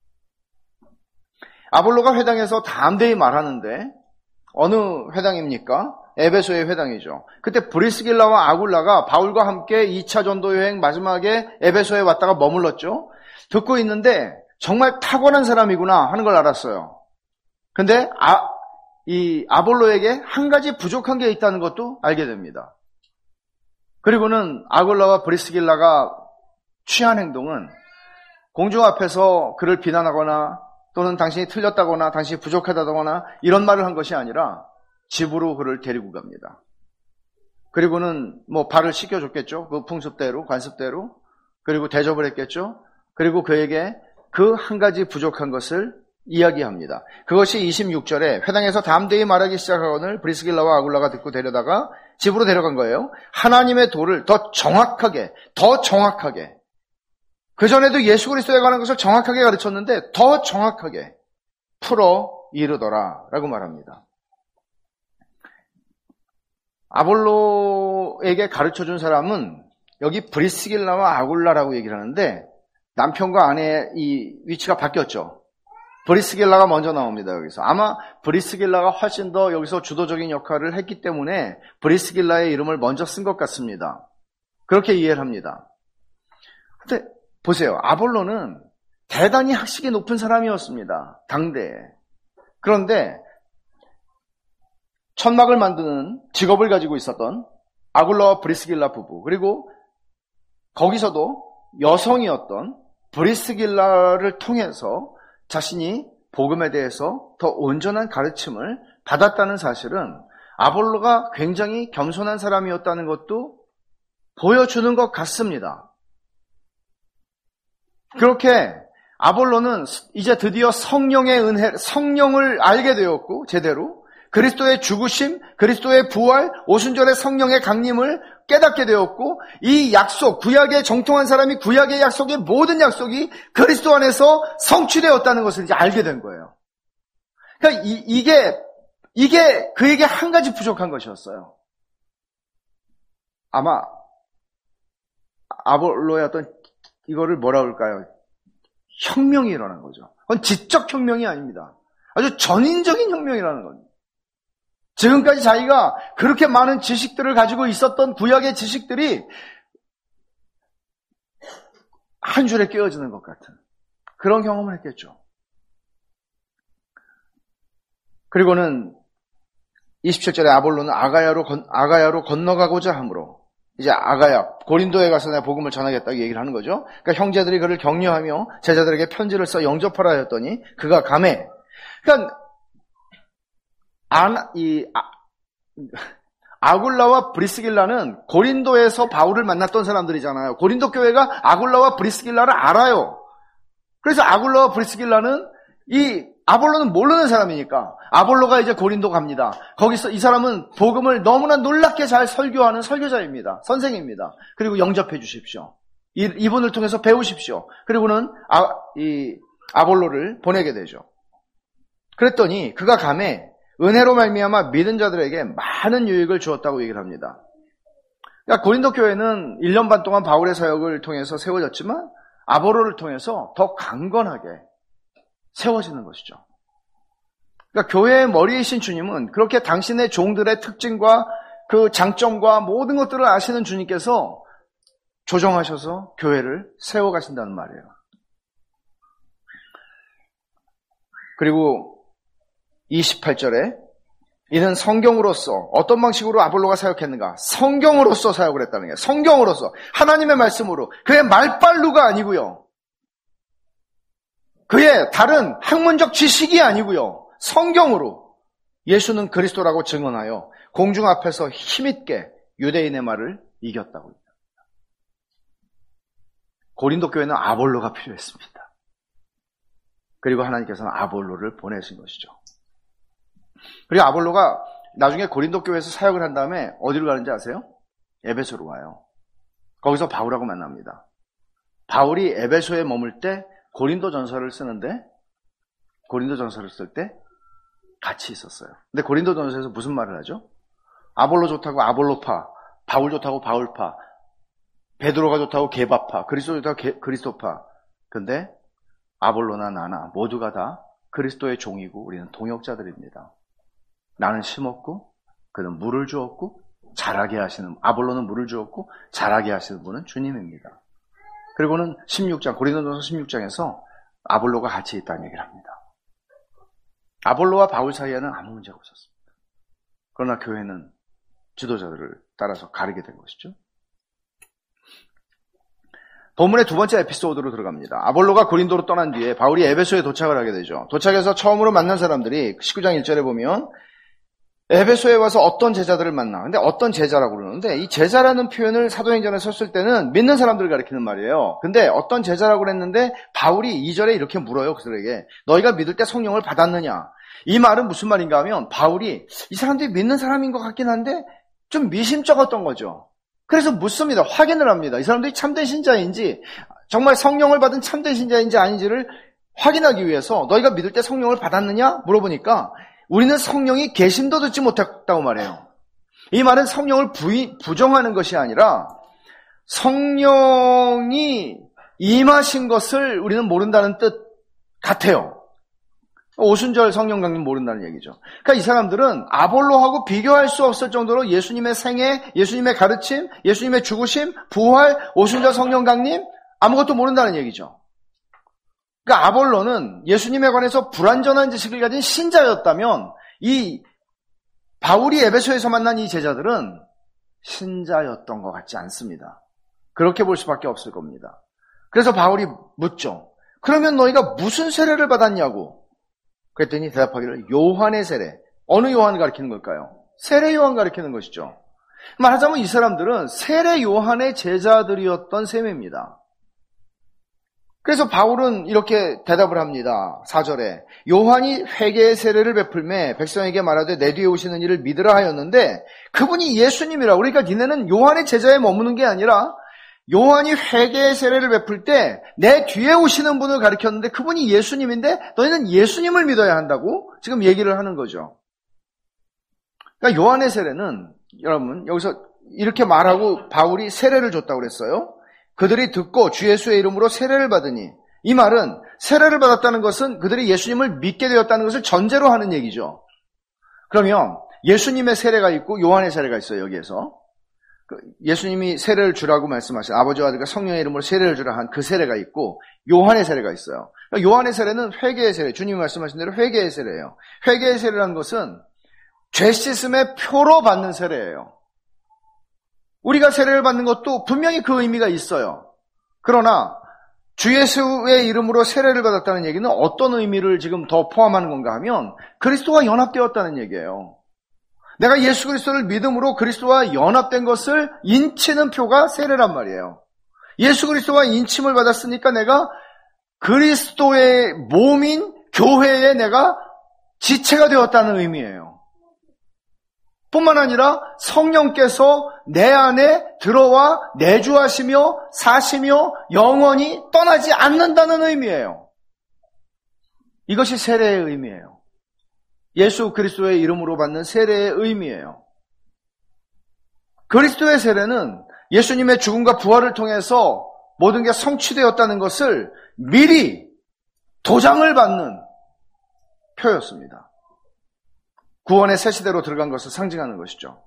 아볼로가 회당에서 담대히 말하는데 어느 회당입니까? 에베소의 회당이죠. 그때 브리스길라와 아굴라가 바울과 함께 이 차 전도 여행 마지막에 에베소에 왔다가 머물렀죠. 듣고 있는데 정말 탁월한 사람이구나 하는 걸 알았어요. 근데 아, 이 아볼로에게 한 가지 부족한 게 있다는 것도 알게 됩니다. 그리고는 아굴라와 브리스길라가 취한 행동은 공중 앞에서 그를 비난하거나 또는 당신이 틀렸다거나 당신이 부족하다거나 이런 말을 한 것이 아니라 집으로 그를 데리고 갑니다. 그리고는 뭐 발을 씻겨줬겠죠. 그 풍습대로, 관습대로. 그리고 대접을 했겠죠. 그리고 그에게 그 한 가지 부족한 것을 이야기합니다. 그것이 이십육 절에 회당에서 담대히 말하기 시작하거늘 브리스길라와 아굴라가 듣고 데려다가 집으로 데려간 거예요. 하나님의 도를 더 정확하게, 더 정확하게. 그전에도 예수 그리스도에 관한 것을 정확하게 가르쳤는데 더 정확하게 풀어 이르더라 라고 말합니다. 아볼로에게 가르쳐준 사람은 여기 브리스길라와 아굴라라고 얘기를 하는데 남편과 아내의 이 위치가 바뀌었죠. 브리스길라가 먼저 나옵니다. 여기서 아마 브리스길라가 훨씬 더 여기서 주도적인 역할을 했기 때문에 브리스길라의 이름을 먼저 쓴 것 같습니다. 그렇게 이해를 합니다. 근데 보세요. 아볼로는 대단히 학식이 높은 사람이었습니다. 당대에. 그런데 천막을 만드는 직업을 가지고 있었던 아굴라와 브리스길라 부부, 그리고 거기서도 여성이었던 브리스길라를 통해서 자신이 복음에 대해서 더 온전한 가르침을 받았다는 사실은 아볼로가 굉장히 겸손한 사람이었다는 것도 보여주는 것 같습니다. 그렇게 아볼로는 이제 드디어 성령의 은혜, 성령을 알게 되었고 제대로 그리스도의 죽으심, 그리스도의 부활, 오순절의 성령의 강림을 깨닫게 되었고 이 약속, 구약에 정통한 사람이 구약의 약속의 모든 약속이 그리스도 안에서 성취되었다는 것을 이제 알게 된 거예요. 그러니까 이, 이게 이게 그에게 한 가지 부족한 것이었어요. 아마 아볼로의 어떤 이거를 뭐라 그럴까요? 혁명이 일어난 거죠. 그건 지적 혁명이 아닙니다. 아주 전인적인 혁명이라는 겁니다. 지금까지 자기가 그렇게 많은 지식들을 가지고 있었던 구약의 지식들이 한 줄에 끼워지는 것 같은 그런 경험을 했겠죠. 그리고는 이십칠 절에 아볼로는 아가야로, 건, 아가야로 건너가고자 하므로 이제 아가야, 고린도에 가서 내가 복음을 전하겠다고 얘기를 하는 거죠. 그러니까 형제들이 그를 격려하며 제자들에게 편지를 써 영접하라 하였더니 그가 가매. 그러니까 안, 이, 아, 아굴라와 브리스길라는 고린도에서 바울을 만났던 사람들이잖아요. 고린도 교회가 아굴라와 브리스길라를 알아요. 그래서 아굴라와 브리스길라는 이 아볼로는 모르는 사람이니까 아볼로가 이제 고린도 갑니다. 거기서 이 사람은 복음을 너무나 놀랍게 잘 설교하는 설교자입니다. 선생입니다. 그리고 영접해 주십시오. 이, 이분을 통해서 배우십시오. 그리고는 아, 이 아볼로를 보내게 되죠. 그랬더니 그가 가매 은혜로 말미암아 믿은 자들에게 많은 유익을 주었다고 얘기를 합니다. 그러니까 고린도 교회는 일 년 반 동안 바울의 사역을 통해서 세워졌지만 아볼로를 통해서 더 강건하게 세워지는 것이죠. 그러니까 교회의 머리이신 주님은 그렇게 당신의 종들의 특징과 그 장점과 모든 것들을 아시는 주님께서 조정하셔서 교회를 세워가신다는 말이에요. 그리고 이십팔 절에 이는 성경으로서 어떤 방식으로 아볼로가 사역했는가? 성경으로서 사역을 했다는 거예요. 성경으로서 하나님의 말씀으로 그의 말빨루가 아니고요. 그의 다른 학문적 지식이 아니고요. 성경으로 예수는 그리스도라고 증언하여 공중 앞에서 힘있게 유대인의 말을 이겼다고 합니다. 고린도 교회는 아볼로가 필요했습니다. 그리고 하나님께서는 아볼로를 보내신 것이죠. 그리고 아볼로가 나중에 고린도 교회에서 사역을 한 다음에 어디로 가는지 아세요? 에베소로 가요. 거기서 바울하고 만납니다. 바울이 에베소에 머물 때 고린도 전서를 쓰는데 고린도 전서를 쓸 때 같이 있었어요. 근데 고린도 전서에서 무슨 말을 하죠? 아볼로 좋다고 아볼로파, 바울 좋다고 바울파, 베드로가 좋다고 게바파, 그리스도 좋다고 게, 그리스도파. 근데 아볼로나 나나 모두가 다 그리스도의 종이고 우리는 동역자들입니다. 나는 심었고 그는 물을 주었고 자라게 하시는, 아볼로는 물을 주었고 자라게 하시는 분은 주님입니다. 그리고는 십육 장, 고린도전서 십육 장에서 아볼로가 같이 있다는 얘기를 합니다. 아볼로와 바울 사이에는 아무 문제가 없었습니다. 그러나 교회는 지도자들을 따라서 가르게 된 것이죠. 본문의 두 번째 에피소드로 들어갑니다. 아볼로가 고린도로 떠난 뒤에 바울이 에베소에 도착을 하게 되죠. 도착해서 처음으로 만난 사람들이 십구 장 일 절에 보면 에베소에 와서 어떤 제자들을 만나. 근데 어떤 제자라고 그러는데 이 제자라는 표현을 사도행전에 썼을 때는 믿는 사람들을 가리키는 말이에요. 근데 어떤 제자라고 그랬는데 바울이 이 절에 이렇게 물어요. 그들에게. 너희가 믿을 때 성령을 받았느냐? 이 말은 무슨 말인가 하면 바울이 이 사람들이 믿는 사람인 것 같긴 한데 좀 미심쩍었던 거죠. 그래서 묻습니다. 확인을 합니다. 이 사람들이 참된 신자인지 정말 성령을 받은 참된 신자인지 아닌지를 확인하기 위해서 너희가 믿을 때 성령을 받았느냐? 물어보니까 우리는 성령이 계심도 듣지 못했다고 말해요. 이 말은 성령을 부인, 부정하는 것이 아니라 성령이 임하신 것을 우리는 모른다는 뜻 같아요. 오순절 성령 강림 모른다는 얘기죠. 그러니까 이 사람들은 아볼로하고 비교할 수 없을 정도로 예수님의 생애, 예수님의 가르침, 예수님의 죽으심, 부활, 오순절 성령 강림 아무것도 모른다는 얘기죠. 그러니까 아볼로는 예수님에 관해서 불완전한 지식을 가진 신자였다면 이 바울이 에베소에서 만난 이 제자들은 신자였던 것 같지 않습니다. 그렇게 볼 수밖에 없을 겁니다. 그래서 바울이 묻죠. 그러면 너희가 무슨 세례를 받았냐고. 그랬더니 대답하기를 요한의 세례. 어느 요한을 가리키는 걸까요? 세례 요한 가리키는 것이죠. 말하자면 이 사람들은 세례 요한의 제자들이었던 셈입니다. 그래서 바울은 이렇게 대답을 합니다. 사 절에 요한이 회개의 세례를 베풀매 백성에게 말하되 내 뒤에 오시는 이를 믿으라 하였는데 그분이 예수님이라. 그러니까 니네는 요한의 제자에 머무는 게 아니라 요한이 회개의 세례를 베풀 때 내 뒤에 오시는 분을 가리켰는데 그분이 예수님인데 너희는 예수님을 믿어야 한다고 지금 얘기를 하는 거죠. 그러니까 요한의 세례는 여러분 여기서 이렇게 말하고 바울이 세례를 줬다고 그랬어요. 그들이 듣고 주 예수의 이름으로 세례를 받으니, 이 말은 세례를 받았다는 것은 그들이 예수님을 믿게 되었다는 것을 전제로 하는 얘기죠. 그러면 예수님의 세례가 있고 요한의 세례가 있어요. 여기에서 예수님이 세례를 주라고 말씀하신 아버지와 아들과 성령의 이름으로 세례를 주라 한 그 세례가 있고 요한의 세례가 있어요. 요한의 세례는 회개의 세례, 주님이 말씀하신 대로 회개의 세례예요. 회개의 세례라는 것은 죄 씻음의 표로 받는 세례예요. 우리가 세례를 받는 것도 분명히 그 의미가 있어요. 그러나 주 예수의 이름으로 세례를 받았다는 얘기는 어떤 의미를 지금 더 포함하는 건가 하면 그리스도와 연합되었다는 얘기예요. 내가 예수 그리스도를 믿음으로 그리스도와 연합된 것을 인치는 표가 세례란 말이에요. 예수 그리스도와 인침을 받았으니까 내가 그리스도의 몸인 교회에 내가 지체가 되었다는 의미예요. 뿐만 아니라 성령께서 내 안에 들어와 내주하시며 사시며 영원히 떠나지 않는다는 의미예요. 이것이 세례의 의미예요. 예수 그리스도의 이름으로 받는 세례의 의미예요. 그리스도의 세례는 예수님의 죽음과 부활을 통해서 모든 게 성취되었다는 것을 미리 도장을 받는 표였습니다. 구원의 새 시대로 들어간 것을 상징하는 것이죠.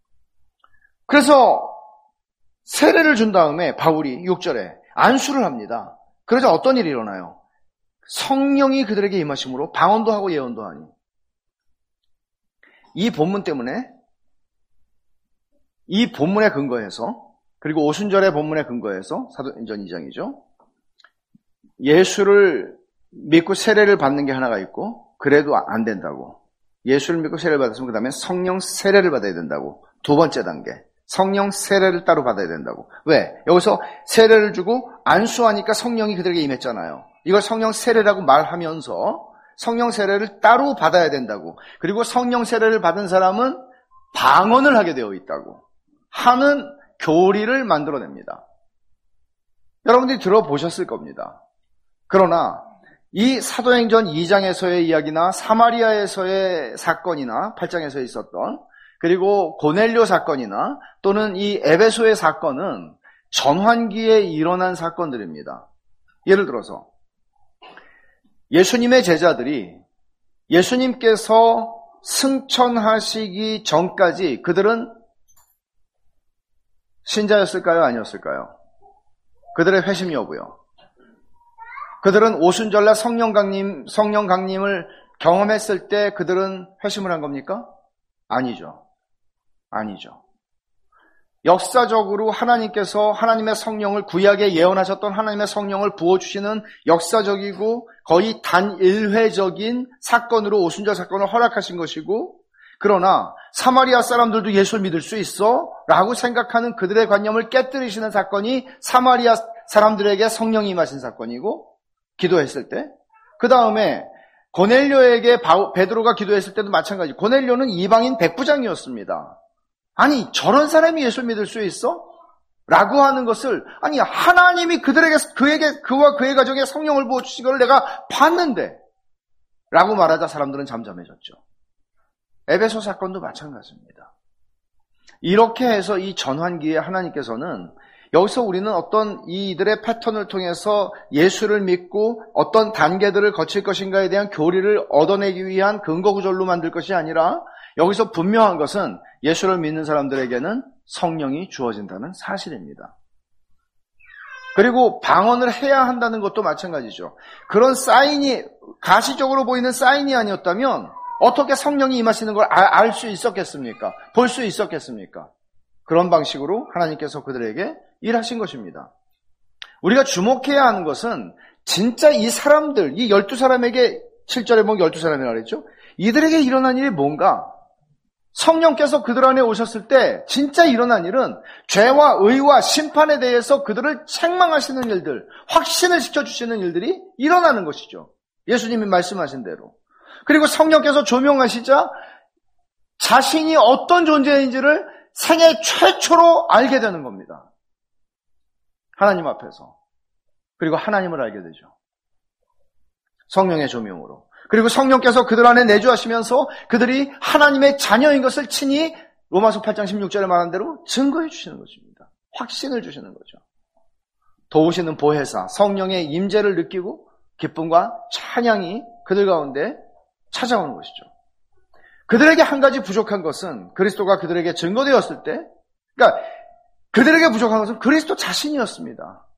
그래서 세례를 준 다음에 바울이 육 절에 안수를 합니다. 그러자 어떤 일이 일어나요? 성령이 그들에게 임하심으로 방언도 하고 예언도 하니. 이 본문 때문에 이 본문에 근거해서 그리고 오순절의 본문에 근거해서 사도행전 이 장이죠. 예수를 믿고 세례를 받는 게 하나가 있고 그래도 안 된다고. 예수를 믿고 세례를 받았으면 그 다음에 성령 세례를 받아야 된다고. 두 번째 단계. 성령 세례를 따로 받아야 된다고. 왜? 여기서 세례를 주고 안수하니까 성령이 그들에게 임했잖아요. 이걸 성령 세례라고 말하면서 성령 세례를 따로 받아야 된다고. 그리고 성령 세례를 받은 사람은 방언을 하게 되어 있다고 하는 교리를 만들어냅니다. 여러분들이 들어보셨을 겁니다. 그러나 이 사도행전 이 장에서의 이야기나 사마리아에서의 사건이나 팔 장에서 있었던 그리고 고넬료 사건이나 또는 이 에베소의 사건은 전환기에 일어난 사건들입니다. 예를 들어서 예수님의 제자들이 예수님께서 승천하시기 전까지 그들은 신자였을까요? 아니었을까요? 그들의 회심 여부요. 그들은 오순절날 성령 강림, 성령 강림을 경험했을 때 그들은 회심을 한 겁니까? 아니죠. 아니죠. 역사적으로 하나님께서 하나님의 성령을 구약에 예언하셨던 하나님의 성령을 부어주시는 역사적이고 거의 단일회적인 사건으로 오순절 사건을 허락하신 것이고, 그러나 사마리아 사람들도 예수를 믿을 수 있어? 라고 생각하는 그들의 관념을 깨뜨리시는 사건이 사마리아 사람들에게 성령이 임하신 사건이고, 기도했을 때, 그 다음에 고넬료에게 베드로가 기도했을 때도 마찬가지. 고넬료는 이방인 백부장이었습니다. 아니, 저런 사람이 예수를 믿을 수 있어? 라고 하는 것을, 아니, 하나님이 그들에게, 그에게, 그와 그의 가정에 성령을 부어주신 걸 내가 봤는데, 라고 말하자 사람들은 잠잠해졌죠. 에베소 사건도 마찬가지입니다. 이렇게 해서 이 전환기에 하나님께서는 여기서 우리는 어떤 이들의 패턴을 통해서 예수를 믿고 어떤 단계들을 거칠 것인가에 대한 교리를 얻어내기 위한 근거구절로 만들 것이 아니라, 여기서 분명한 것은 예수를 믿는 사람들에게는 성령이 주어진다는 사실입니다. 그리고 방언을 해야 한다는 것도 마찬가지죠. 그런 사인이, 가시적으로 보이는 사인이 아니었다면 어떻게 성령이 임하시는 걸 알 수 있었겠습니까? 볼 수 있었겠습니까? 그런 방식으로 하나님께서 그들에게 일하신 것입니다. 우리가 주목해야 하는 것은 진짜 이 사람들, 이 열두 사람에게, 칠 절에 보면 열두 사람이라고 그랬죠? 이들에게 일어난 일이 뭔가? 성령께서 그들 안에 오셨을 때 진짜 일어난 일은 죄와 의와 심판에 대해서 그들을 책망하시는 일들, 확신을 시켜주시는 일들이 일어나는 것이죠. 예수님이 말씀하신 대로. 그리고 성령께서 조명하시자 자신이 어떤 존재인지를 생애 최초로 알게 되는 겁니다. 하나님 앞에서. 그리고 하나님을 알게 되죠. 성령의 조명으로. 그리고 성령께서 그들 안에 내주하시면서 그들이 하나님의 자녀인 것을 친히 로마서 팔 장 십육 절에 말한 대로 증거해 주시는 것입니다. 확신을 주시는 거죠. 도우시는 보혜사, 성령의 임재를 느끼고 기쁨과 찬양이 그들 가운데 찾아오는 것이죠. 그들에게 한 가지 부족한 것은 그리스도가 그들에게 증거되었을 때, 그러니까 그들에게 부족한 것은 그리스도 자신이었습니다.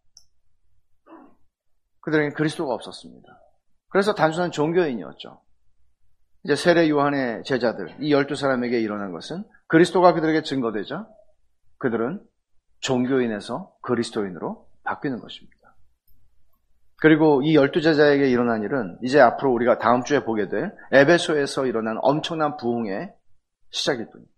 그들에게는 그리스도가 없었습니다. 그래서 단순한 종교인이었죠. 이제 세례 요한의 제자들, 이 열두 사람에게 일어난 것은 그리스도가 그들에게 증거되자 그들은 종교인에서 그리스도인으로 바뀌는 것입니다. 그리고 이 열두 제자에게 일어난 일은 이제 앞으로 우리가 다음 주에 보게 될 에베소에서 일어난 엄청난 부흥의 시작일 뿐입니다.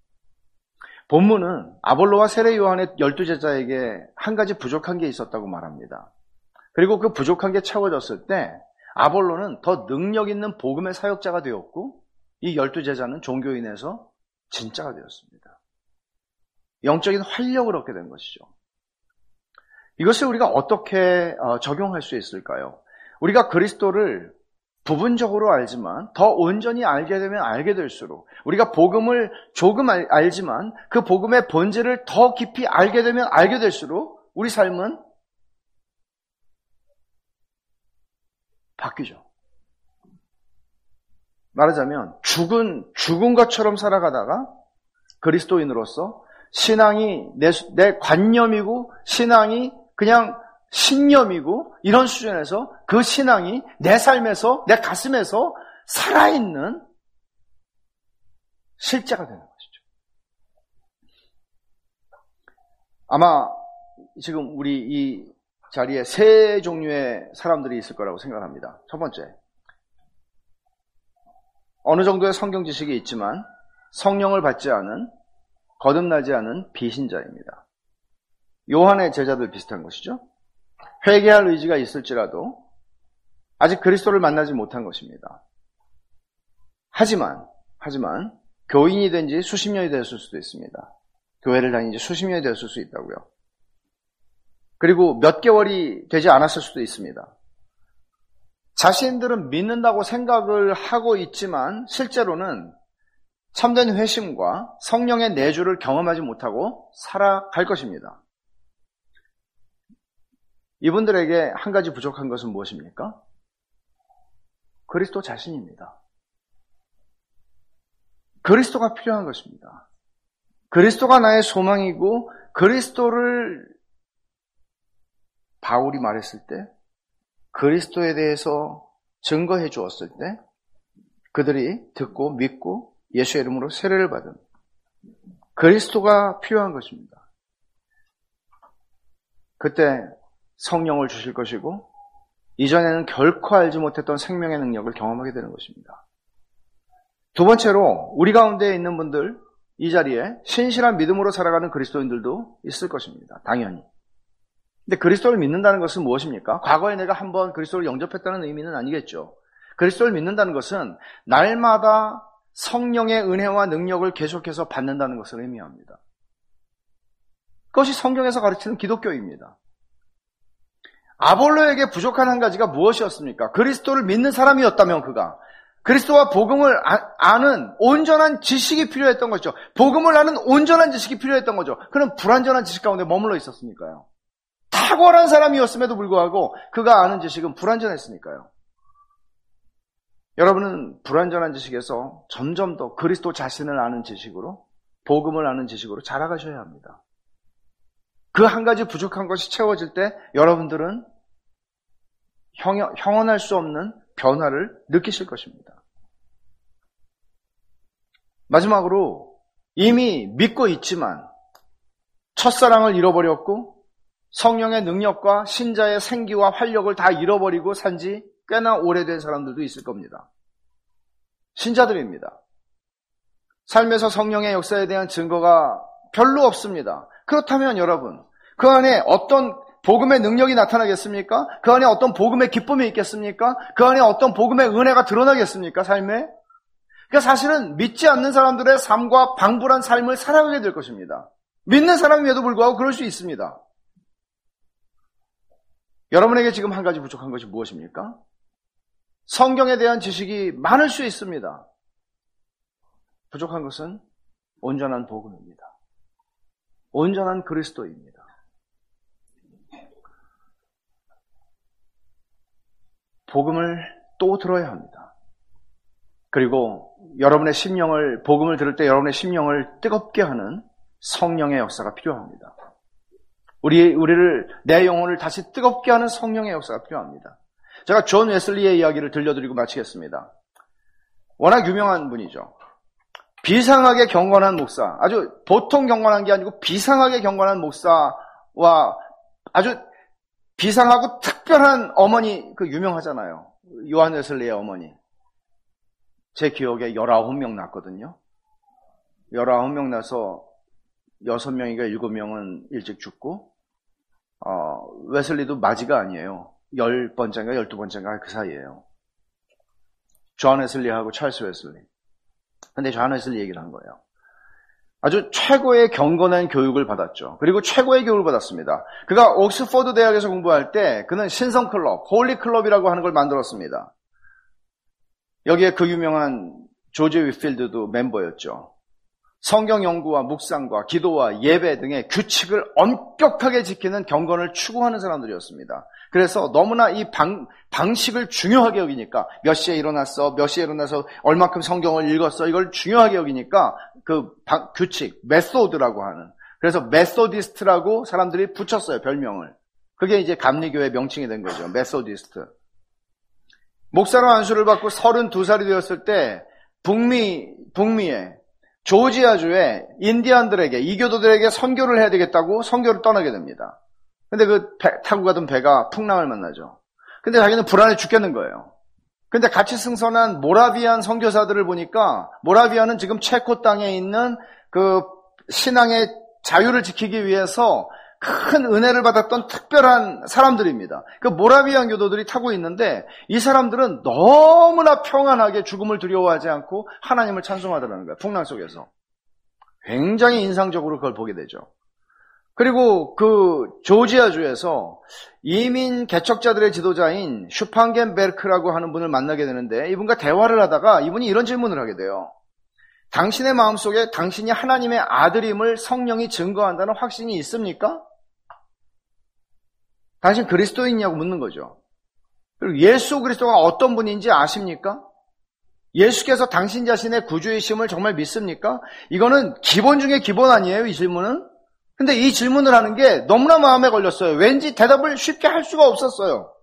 본문은 아볼로와 세례 요한의 열두 제자에게 한 가지 부족한 게 있었다고 말합니다. 그리고 그 부족한 게 채워졌을 때 아볼로는 더 능력 있는 복음의 사역자가 되었고, 이 열두 제자는 종교인에서 진짜가 되었습니다. 영적인 활력을 얻게 된 것이죠. 이것을 우리가 어떻게 적용할 수 있을까요? 우리가 그리스도를 부분적으로 알지만 더 온전히 알게 되면 알게 될수록, 우리가 복음을 조금 알, 알지만 그 복음의 본질을 더 깊이 알게 되면 알게 될수록 우리 삶은 바뀌죠. 말하자면 죽은 죽은 것처럼 살아가다가 그리스도인으로서 신앙이 내, 내 관념이고 신앙이 그냥 신념이고 이런 수준에서 그 신앙이 내 삶에서, 내 가슴에서 살아있는 실제가 되는 것이죠. 아마 지금 우리 이 자리에 세 종류의 사람들이 있을 거라고 생각합니다. 첫 번째, 어느 정도의 성경 지식이 있지만 성령을 받지 않은, 거듭나지 않은 비신자입니다. 요한의 제자들 비슷한 것이죠. 회개할 의지가 있을지라도 아직 그리스도를 만나지 못한 것입니다. 하지만 하지만 교인이 된 지 수십 년이 되었을 수도 있습니다. 교회를 다닌 지 수십 년이 되었을 수 있다고요. 그리고 몇 개월이 되지 않았을 수도 있습니다. 자신들은 믿는다고 생각을 하고 있지만 실제로는 참된 회심과 성령의 내주를 경험하지 못하고 살아갈 것입니다. 이분들에게 한 가지 부족한 것은 무엇입니까? 그리스도 자신입니다. 그리스도가 필요한 것입니다. 그리스도가 나의 소망이고 그리스도를 바울이 말했을 때 그리스도에 대해서 증거해 주었을 때 그들이 듣고 믿고 예수의 이름으로 세례를 받은 그리스도가 필요한 것입니다. 그때 성령을 주실 것이고 이전에는 결코 알지 못했던 생명의 능력을 경험하게 되는 것입니다. 두 번째로 우리 가운데 있는 분들 이 자리에 신실한 믿음으로 살아가는 그리스도인들도 있을 것입니다. 당연히. 근데 그리스도를 믿는다는 것은 무엇입니까? 과거에 내가 한번 그리스도를 영접했다는 의미는 아니겠죠. 그리스도를 믿는다는 것은 날마다 성령의 은혜와 능력을 계속해서 받는다는 것을 의미합니다. 그것이 성경에서 가르치는 기독교입니다. 아볼로에게 부족한 한 가지가 무엇이었습니까? 그리스도를 믿는 사람이었다면 그가 그리스도와 복음을 아는 온전한 지식이 필요했던 것이죠. 복음을 아는 온전한 지식이 필요했던 거죠. 그는 불완전한 지식 가운데 머물러 있었으니까요. 탁월한 사람이었음에도 불구하고 그가 아는 지식은 불완전했으니까요. 여러분은 불완전한 지식에서 점점 더 그리스도 자신을 아는 지식으로, 복음을 아는 지식으로 자라가셔야 합니다. 그 한 가지 부족한 것이 채워질 때 여러분들은 형, 형언할 수 없는 변화를 느끼실 것입니다. 마지막으로 이미 믿고 있지만 첫사랑을 잃어버렸고 성령의 능력과 신자의 생기와 활력을 다 잃어버리고 산지 꽤나 오래된 사람들도 있을 겁니다. 신자들입니다. 삶에서 성령의 역사에 대한 증거가 별로 없습니다. 그렇다면 여러분, 그 안에 어떤 복음의 능력이 나타나겠습니까? 그 안에 어떤 복음의 기쁨이 있겠습니까? 그 안에 어떤 복음의 은혜가 드러나겠습니까? 삶에? 그러니까 사실은 믿지 않는 사람들의 삶과 방불한 삶을 살아가게 될 것입니다. 믿는 사람임에도 불구하고 그럴 수 있습니다. 여러분에게 지금 한 가지 부족한 것이 무엇입니까? 성경에 대한 지식이 많을 수 있습니다. 부족한 것은 온전한 복음입니다. 온전한 그리스도입니다. 복음을 또 들어야 합니다. 그리고 여러분의 심령을, 복음을 들을 때 여러분의 심령을 뜨겁게 하는 성령의 역사가 필요합니다. 우리, 우리를, 내 영혼을 다시 뜨겁게 하는 성령의 역사가 필요합니다. 제가 존 웨슬리의 이야기를 들려드리고 마치겠습니다. 워낙 유명한 분이죠. 비상하게 경건한 목사, 아주 보통 경건한 게 아니고 비상하게 경건한 목사와 아주 비상하고 특별한 어머니, 그 유명하잖아요. 요한 웨슬리의 어머니. 제 기억에 열아홉 명 낳았거든요. 열아홉 명 나서 여섯 명인가 일곱 명은 일찍 죽고, 어, 웨슬리도 맞이가 아니에요. 열 번째인가 열두 번째인가 그 사이에요. 존 웨슬리하고 찰스 웨슬리. 근데 존 웨슬리 얘기를 한 거예요. 아주 최고의 경건한 교육을 받았죠. 그리고 최고의 교육을 받았습니다. 그가 옥스퍼드 대학에서 공부할 때 그는 신성클럽, 홀리클럽이라고 하는 걸 만들었습니다. 여기에 그 유명한 조지 위필드도 멤버였죠. 성경 연구와 묵상과 기도와 예배 등의 규칙을 엄격하게 지키는 경건을 추구하는 사람들이었습니다. 그래서 너무나 이 방, 방식을 중요하게 여기니까 몇 시에 일어났어, 몇 시에 일어나서 얼마큼 성경을 읽었어, 이걸 중요하게 여기니까 그 방, 규칙, 메소드라고 하는, 그래서 메소디스트라고 사람들이 붙였어요, 별명을. 그게 이제 감리교의 명칭이 된 거죠, 메소디스트. 목사로 안수를 받고 서른두 살이 되었을 때 북미, 북미에 조지아주의 인디안들에게, 이교도들에게 선교를 해야 되겠다고 선교를 떠나게 됩니다. 근데 그 배, 타고 가던 배가 풍랑을 만나죠. 근데 자기는 불안해 죽겠는 거예요. 근데 같이 승선한 모라비안 선교사들을 보니까, 모라비아는 지금 체코 땅에 있는 그 신앙의 자유를 지키기 위해서 큰 은혜를 받았던 특별한 사람들입니다. 그 모라비안 교도들이 타고 있는데 이 사람들은 너무나 평안하게 죽음을 두려워하지 않고 하나님을 찬송하더라는 거예요. 풍랑 속에서. 굉장히 인상적으로 그걸 보게 되죠. 그리고 그 조지아주에서 이민 개척자들의 지도자인 슈판겐베르크라고 하는 분을 만나게 되는데 이분과 대화를 하다가 이분이 이런 질문을 하게 돼요. 당신의 마음속에 당신이 하나님의 아들임을 성령이 증거한다는 확신이 있습니까? 당신 그리스도인이냐고 묻는 거죠. 그리고 예수 그리스도가 어떤 분인지 아십니까? 예수께서 당신 자신의 구주이심을 정말 믿습니까? 이거는 기본 중에 기본 아니에요, 이 질문은? 근데 이 질문을 하는 게 너무나 마음에 걸렸어요. 왠지 대답을 쉽게 할 수가 없었어요.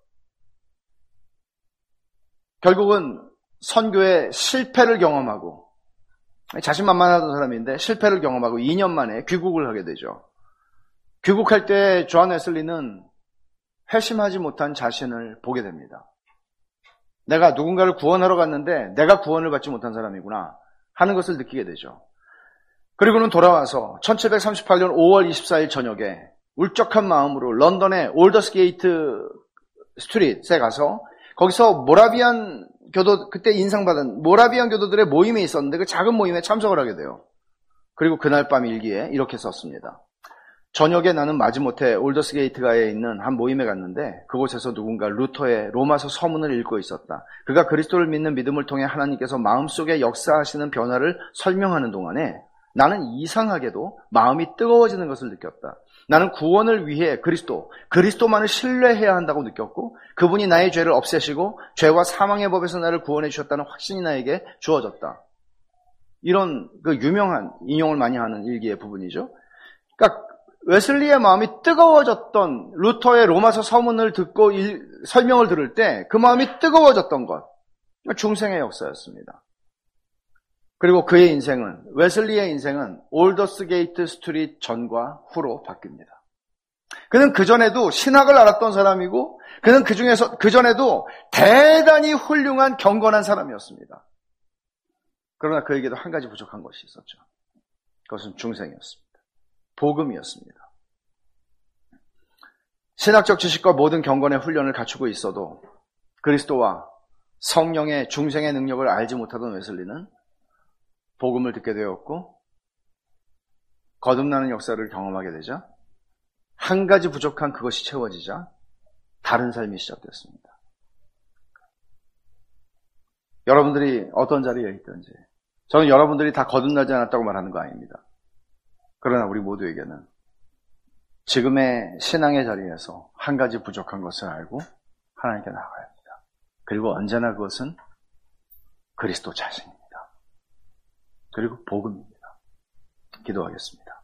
결국은 선교의 실패를 경험하고, 자신만만하던 사람인데 실패를 경험하고 이 년 만에 귀국을 하게 되죠. 귀국할 때 존 웨슬리는 회심하지 못한 자신을 보게 됩니다. 내가 누군가를 구원하러 갔는데 내가 구원을 받지 못한 사람이구나 하는 것을 느끼게 되죠. 그리고는 돌아와서 천칠백삼십팔 년 오월 이십사일 저녁에 울적한 마음으로 런던의 올더스게이트 스트릿에 가서 거기서 모라비안 교도, 그때 인상받은 모라비안 교도들의 모임이 있었는데 그 작은 모임에 참석을 하게 돼요. 그리고 그날 밤 일기에 이렇게 썼습니다. 저녁에 나는 마지못해 올더스게이트가에 있는 한 모임에 갔는데 그곳에서 누군가 루터의 로마서 서문을 읽고 있었다. 그가 그리스도를 믿는 믿음을 통해 하나님께서 마음속에 역사하시는 변화를 설명하는 동안에 나는 이상하게도 마음이 뜨거워지는 것을 느꼈다. 나는 구원을 위해 그리스도, 그리스도만을 신뢰해야 한다고 느꼈고 그분이 나의 죄를 없애시고 죄와 사망의 법에서 나를 구원해 주셨다는 확신이 나에게 주어졌다. 이런 그 유명한 인용을 많이 하는 일기의 부분이죠. 그러니까 웨슬리의 마음이 뜨거워졌던 루터의 로마서 서문을 듣고 일, 설명을 들을 때 그 마음이 뜨거워졌던 것, 중생의 역사였습니다. 그리고 그의 인생은, 웨슬리의 인생은 올더스게이트 스트릿 전과 후로 바뀝니다. 그는 그전에도 신학을 알았던 사람이고 그는 그 중에서 그전에도 대단히 훌륭한 경건한 사람이었습니다. 그러나 그에게도 한 가지 부족한 것이 있었죠. 그것은 중생이었습니다. 복음이었습니다. 신학적 지식과 모든 경건의 훈련을 갖추고 있어도 그리스도와 성령의 중생의 능력을 알지 못하던 웨슬리는 복음을 듣게 되었고 거듭나는 역사를 경험하게 되자 한 가지 부족한 그것이 채워지자 다른 삶이 시작됐습니다. 여러분들이 어떤 자리에 있든지 저는 여러분들이 다 거듭나지 않았다고 말하는 거 아닙니다. 그러나 우리 모두에게는 지금의 신앙의 자리에서 한 가지 부족한 것을 알고 하나님께 나아가야 합니다. 그리고 언제나 그것은 그리스도 자신입니다. 그리고 복음입니다. 기도하겠습니다.